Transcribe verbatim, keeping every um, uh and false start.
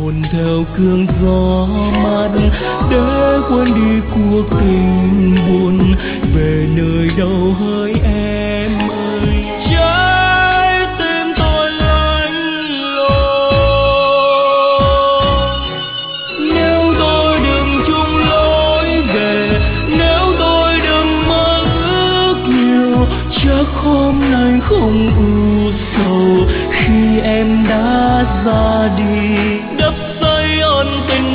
hồn theo cơn gió mát để quên đi cuộc tình buồn về nơi đâu hỡi em ơi. Trái tim tôi lạnh lùng nếu tôi đừng chung lối về, nếu tôi đừng mơ ước nhiều, chắc hôm nay không ưu sầu khi em đã ra đi. Đắp xây ân tình